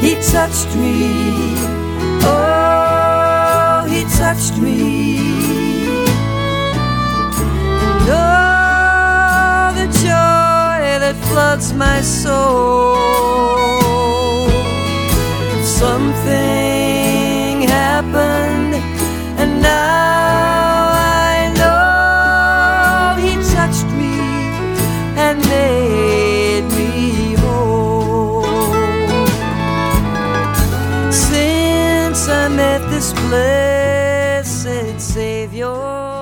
He touched me, oh, he touched me. And oh, the joy that floods my soul. Something happened, and now I know he touched me and made me whole. Since I met this blessed Savior,